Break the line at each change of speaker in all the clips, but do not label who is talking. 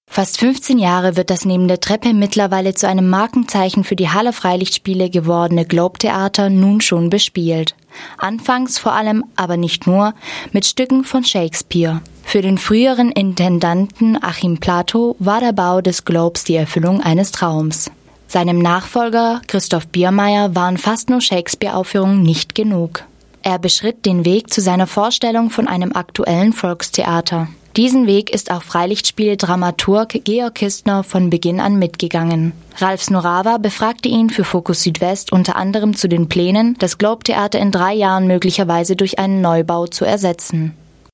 Fast 15 Jahre wird das neben der Treppe mittlerweile zu einem Markenzeichen für die Haller Freilichtspiele gewordene Globe-Theater nun schon bespielt. Anfangs vor allem, aber nicht nur, mit Stücken von Shakespeare. Für den früheren Intendanten Achim Plato war der Bau des Globes die Erfüllung eines Traums. Seinem Nachfolger Christoph Biermeier waren fast nur Shakespeare-Aufführungen nicht genug. Er beschritt den Weg zu seiner Vorstellung von einem aktuellen Volkstheater. Diesen Weg ist auch Freilichtspiele-Dramaturg Georg Kistner von Beginn an mitgegangen. Ralf Snorawa befragte ihn für Fokus Südwest unter anderem zu den Plänen, das Globe-Theater in 3 Jahren möglicherweise durch einen Neubau zu ersetzen.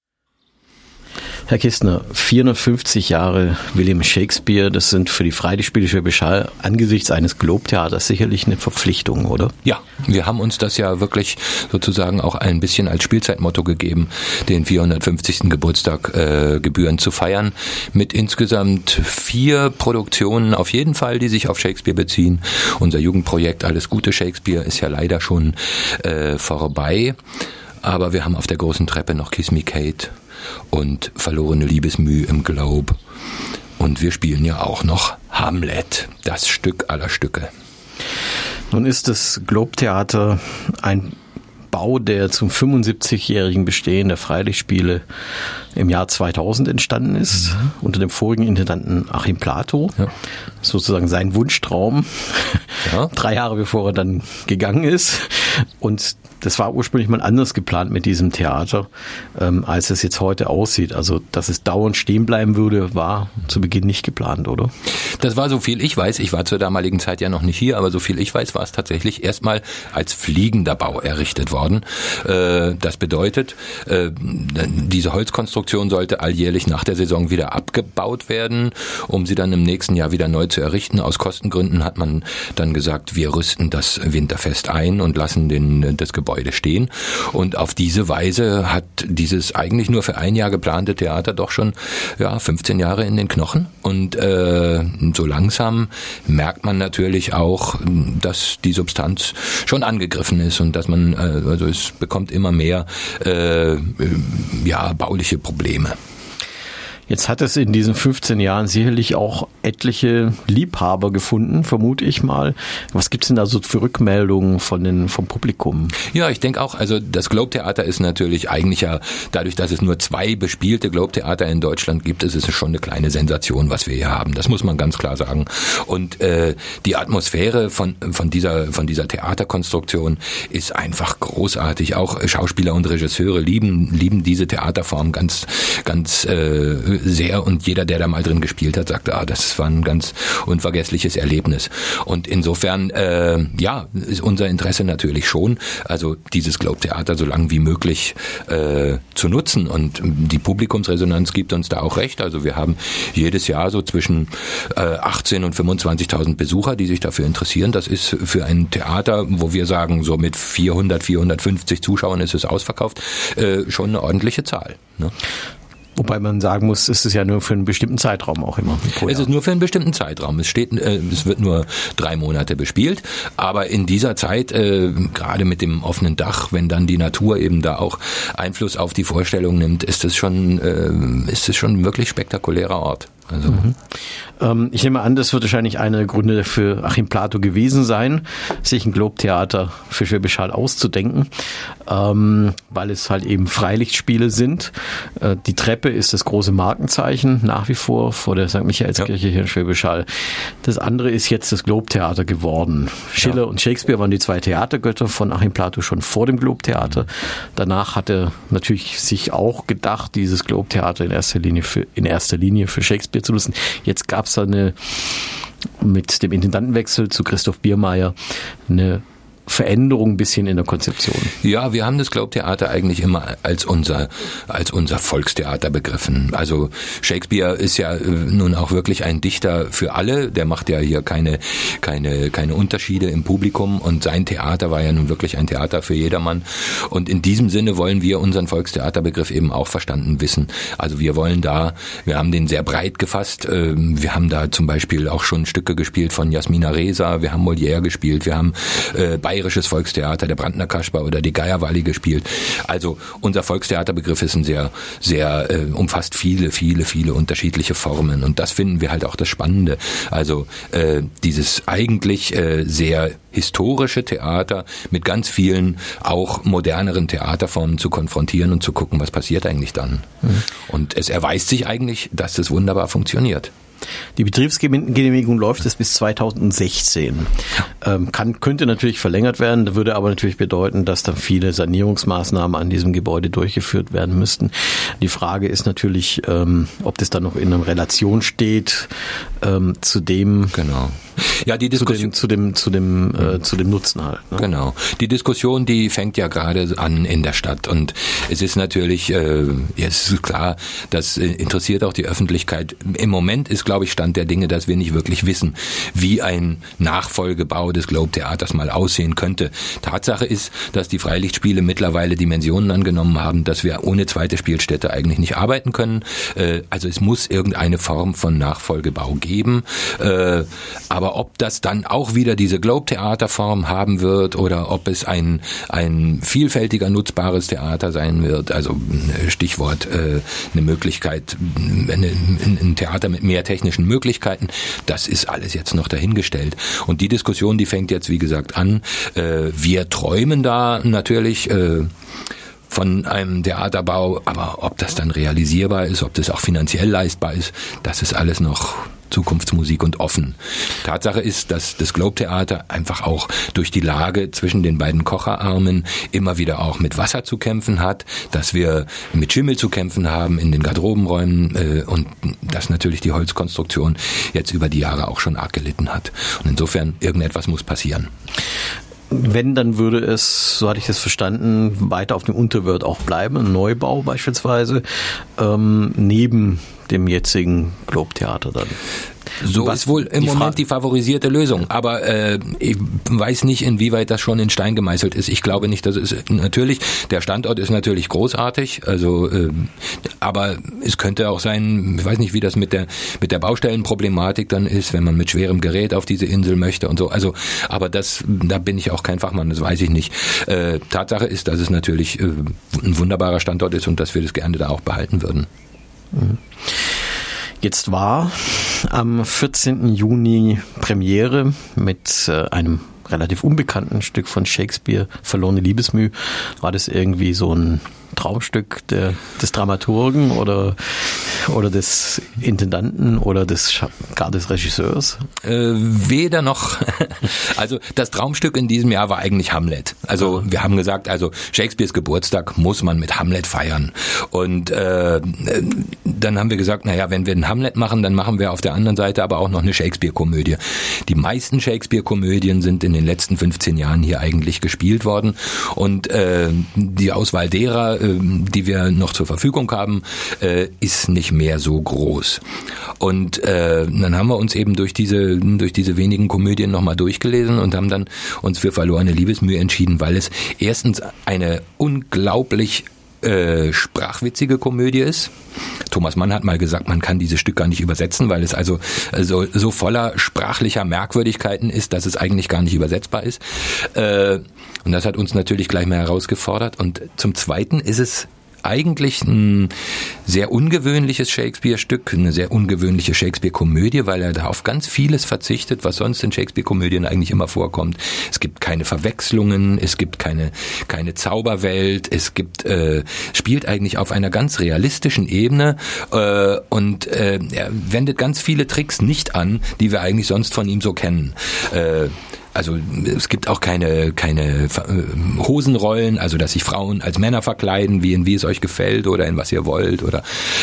Herr Kistner, 450 Jahre William Shakespeare, das sind für die Freilichtspiele Schwäbisch Hall angesichts eines Globe-Theaters sicherlich eine Verpflichtung, oder?
Ja, wir haben uns das ja wirklich sozusagen auch ein bisschen als Spielzeitmotto gegeben, den 450. Geburtstag gebührend zu feiern, mit insgesamt 4 Produktionen auf jeden Fall, die sich auf Shakespeare beziehen. Unser Jugendprojekt Alles Gute Shakespeare ist ja leider schon vorbei, aber wir haben auf der großen Treppe noch Kiss Me Kate und Verlorene Liebesmüh im Globe. Und wir spielen ja auch noch Hamlet, das Stück aller Stücke.
Nun ist das Globe-Theater ein Bau, der zum 75-jährigen Bestehen der Freilichtspiele im Jahr 2000 entstanden ist, unter dem vorigen Intendanten Achim Plato. Ja. Sozusagen sein Wunschtraum, 3 Jahre bevor er dann gegangen ist. Und das war ursprünglich mal anders geplant mit diesem Theater, als es jetzt heute aussieht. Also, dass es dauernd stehen bleiben würde, war zu Beginn nicht geplant, oder?
Das war, so viel ich weiß, ich war zur damaligen Zeit ja noch nicht hier, aber so viel ich weiß, war es tatsächlich erstmal als fliegender Bau errichtet worden. Das bedeutet, diese Holzkonstruktion sollte alljährlich nach der Saison wieder abgebaut werden, um sie dann im nächsten Jahr wieder neu zu errichten. Aus Kostengründen hat man dann gesagt, wir rüsten das Winterfest ein und lassen das Gebäude stehen. Und auf diese Weise hat dieses eigentlich nur für 1 Jahr geplante Theater doch schon 15 Jahre in den Knochen. Und so langsam merkt man natürlich auch, dass die Substanz schon angegriffen ist und dass man, also es bekommt immer mehr bauliche Probleme.
Jetzt hat es in diesen 15 Jahren sicherlich auch etliche Liebhaber gefunden, vermute ich mal. Was gibt's denn da so für Rückmeldungen vom Publikum?
Ja, ich denke auch, also das Globe-Theater ist natürlich eigentlich ja, dadurch, dass es nur 2 bespielte Globe-Theater in Deutschland gibt, ist es schon eine kleine Sensation, was wir hier haben. Das muss man ganz klar sagen. Und die Atmosphäre von dieser Theaterkonstruktion ist einfach großartig. Auch Schauspieler und Regisseure lieben diese Theaterform ganz sehr, und jeder, der da mal drin gespielt hat, sagt, das war ein ganz unvergessliches Erlebnis. Und insofern, ist unser Interesse natürlich schon, also dieses Globe-Theater so lang wie möglich zu nutzen. Und die Publikumsresonanz gibt uns da auch recht. Also wir haben jedes Jahr so zwischen 18.000 und 25.000 Besucher, die sich dafür interessieren. Das ist für ein Theater, wo wir sagen, so mit 450 Zuschauern ist es ausverkauft, schon eine ordentliche Zahl, ne?
Wobei man sagen muss, es ist ja nur für einen bestimmten Zeitraum auch immer.
Es ist nur für einen bestimmten Zeitraum. Es wird nur 3 Monate bespielt. Aber in dieser Zeit, gerade mit dem offenen Dach, wenn dann die Natur eben da auch Einfluss auf die Vorstellung nimmt, ist es schon ein wirklich spektakulärer Ort. Also.
Ich nehme an, das wird wahrscheinlich einer der Gründe für Achim Plato gewesen sein, sich ein Globe-Theater für Schwäbisch Hall auszudenken, weil es halt eben Freilichtspiele sind. Die Treppe ist das große Markenzeichen nach wie vor der St. Michaelskirche hier in Schwäbisch Hall. Das andere ist jetzt das Globe-Theater geworden. Schiller und Shakespeare waren die 2 Theatergötter von Achim Plato schon vor dem Globe-Theater. Danach hat er natürlich sich auch gedacht, dieses Globe-Theater in erster Linie für Shakespeare zu nutzen. Jetzt gab es mit dem Intendantenwechsel zu Christoph Biermeier eine Veränderung ein bisschen in der Konzeption.
Ja, wir haben das Globe-Theater eigentlich immer als unser Volkstheater begriffen. Also Shakespeare ist ja nun auch wirklich ein Dichter für alle. Der macht ja hier keine Unterschiede im Publikum, und sein Theater war ja nun wirklich ein Theater für jedermann. Und in diesem Sinne wollen wir unseren Volkstheaterbegriff eben auch verstanden wissen. Also wir haben den sehr breit gefasst. Wir haben da zum Beispiel auch schon Stücke gespielt von Jasmina Reza, wir haben Molière gespielt, wir haben Bayerisches Volkstheater, der Brandner Kasper oder die Geierwalli gespielt. Also unser Volkstheaterbegriff ist ein sehr, sehr umfasst viele unterschiedliche Formen und das finden wir halt auch das Spannende. Also dieses eigentlich sehr historische Theater mit ganz vielen auch moderneren Theaterformen zu konfrontieren und zu gucken, was passiert eigentlich dann. Und es erweist sich eigentlich, dass das wunderbar funktioniert.
Die Betriebsgenehmigung läuft jetzt bis 2016. Könnte natürlich verlängert werden, würde aber natürlich bedeuten, dass dann viele Sanierungsmaßnahmen an diesem Gebäude durchgeführt werden müssten. Die Frage ist natürlich, ob das dann noch in einer Relation steht zu dem.
Genau. Ja, die Diskussion
zu dem Nutzen halt. Ne?
Genau. Die Diskussion, die fängt ja gerade an in der Stadt und es ist natürlich, jetzt ist klar, das interessiert auch die Öffentlichkeit. Im Moment ist, glaube ich, Stand der Dinge, dass wir nicht wirklich wissen, wie ein Nachfolgebau des Globe-Theaters mal aussehen könnte. Tatsache ist, dass die Freilichtspiele mittlerweile Dimensionen angenommen haben, dass wir ohne zweite Spielstätte eigentlich nicht arbeiten können. Also es muss irgendeine Form von Nachfolgebau geben. Aber ob das dann auch wieder diese Globe-Theaterform haben wird oder ob es ein vielfältiger, nutzbares Theater sein wird, also Stichwort eine Möglichkeit, ein Theater mit mehr technischen Möglichkeiten, das ist alles jetzt noch dahingestellt. Und die Diskussion, die fängt jetzt, wie gesagt, an. Wir träumen da natürlich von einem Theaterbau, aber ob das dann realisierbar ist, ob das auch finanziell leistbar ist, das ist alles noch Zukunftsmusik und offen. Tatsache ist, dass das Globe-Theater einfach auch durch die Lage zwischen den beiden Kocherarmen immer wieder auch mit Wasser zu kämpfen hat, dass wir mit Schimmel zu kämpfen haben in den Garderobenräumen und dass natürlich die Holzkonstruktion jetzt über die Jahre auch schon arg gelitten hat. Und insofern, irgendetwas muss passieren.
Wenn, dann würde es, so hatte ich das verstanden, weiter auf dem Unterwörth auch bleiben, ein Neubau beispielsweise, neben dem jetzigen Globe-Theater dann.
So ist wohl im Moment die favorisierte Lösung, aber ich weiß nicht, inwieweit das schon in Stein gemeißelt ist. Ich glaube nicht, dass es natürlich, der Standort ist natürlich großartig, also aber es könnte auch sein, ich weiß nicht, wie das mit der Baustellenproblematik dann ist, wenn man mit schwerem Gerät auf diese Insel möchte und so. Also, aber da bin ich auch kein Fachmann, das weiß ich nicht. Tatsache ist, dass es natürlich ein wunderbarer Standort ist und dass wir das gerne da auch behalten würden.
Jetzt war am 14. Juni Premiere mit einem relativ unbekannten Stück von Shakespeare, Verlorene Liebesmüh. War das irgendwie so ein Traumstück des Dramaturgen oder des Intendanten oder gar des Regisseurs?
Weder noch. Also das Traumstück in diesem Jahr war eigentlich Hamlet. Also wir haben gesagt, also Shakespeares Geburtstag muss man mit Hamlet feiern. Und dann haben wir gesagt, naja, wenn wir einen Hamlet machen, dann machen wir auf der anderen Seite aber auch noch eine Shakespeare-Komödie. Die meisten Shakespeare-Komödien sind in den letzten 15 Jahren hier eigentlich gespielt worden. Und die Auswahl derer, die wir noch zur Verfügung haben, ist nicht mehr so groß. Und dann haben wir uns eben durch diese wenigen Komödien nochmal durchgelesen und haben dann uns für Verlorene Liebesmüh entschieden, weil es erstens eine unglaublich sprachwitzige Komödie ist. Thomas Mann hat mal gesagt, man kann dieses Stück gar nicht übersetzen, weil es also so voller sprachlicher Merkwürdigkeiten ist, dass es eigentlich gar nicht übersetzbar ist. Und das hat uns natürlich gleich mal herausgefordert. Und zum Zweiten ist es eigentlich ein sehr ungewöhnliches Shakespeare-Stück, eine sehr ungewöhnliche Shakespeare-Komödie, weil er da auf ganz vieles verzichtet, was sonst in Shakespeare-Komödien eigentlich immer vorkommt. Es gibt keine Verwechslungen, es gibt keine Zauberwelt, es spielt eigentlich auf einer ganz realistischen Ebene und er wendet ganz viele Tricks nicht an, die wir eigentlich sonst von ihm so kennen. Also es gibt auch keine Hosenrollen, also dass sich Frauen als Männer verkleiden, wie es euch gefällt oder in was ihr wollt. Oder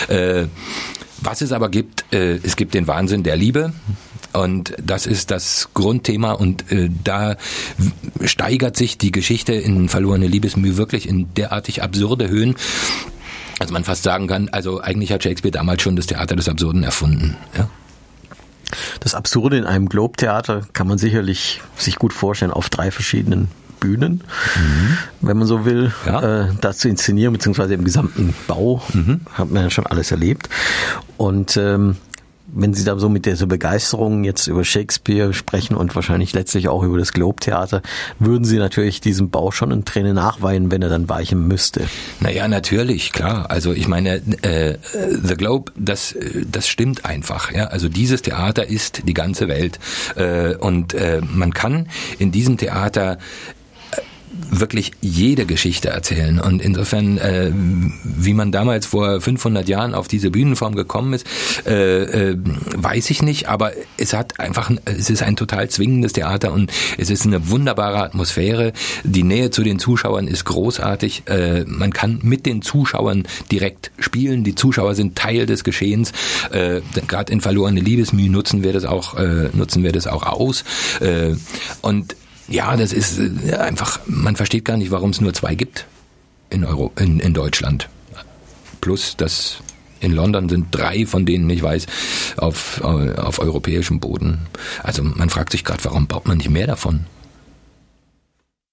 was es aber gibt, es gibt den Wahnsinn der Liebe. Und das ist das Grundthema und da steigert sich die Geschichte in Verlorene Liebesmüh wirklich in derartig absurde Höhen, als man fast sagen kann, also eigentlich hat Shakespeare damals schon das Theater des Absurden erfunden. Ja.
Das Absurde in einem Globe-Theater kann man sicherlich sich gut vorstellen auf 3 verschiedenen Bühnen, wenn man so will, das zu inszenieren, beziehungsweise im gesamten Bau hat man ja schon alles erlebt. Und wenn Sie da so mit dieser Begeisterung jetzt über Shakespeare sprechen und wahrscheinlich letztlich auch über das Globe-Theater, würden Sie natürlich diesem Bau schon in Tränen nachweinen, wenn er dann weichen müsste.
Naja, natürlich, klar. Also ich meine, The Globe, das stimmt einfach. Ja? Also dieses Theater ist die ganze Welt. Und man kann in diesem Theater wirklich jede Geschichte erzählen. Und insofern, wie man damals vor 500 Jahren auf diese Bühnenform gekommen ist, weiß ich nicht, aber es ist ein total zwingendes Theater und es ist eine wunderbare Atmosphäre. Die Nähe zu den Zuschauern ist großartig. Man kann mit den Zuschauern direkt spielen. Die Zuschauer sind Teil des Geschehens. Gerade in Verlorene Liebesmüh nutzen wir das auch aus. Und ja, das ist einfach, man versteht gar nicht, warum es nur 2 gibt in Deutschland. Plus, dass in London sind 3, von denen ich weiß, auf europäischem Boden. Also man fragt sich gerade, warum baut man nicht mehr davon?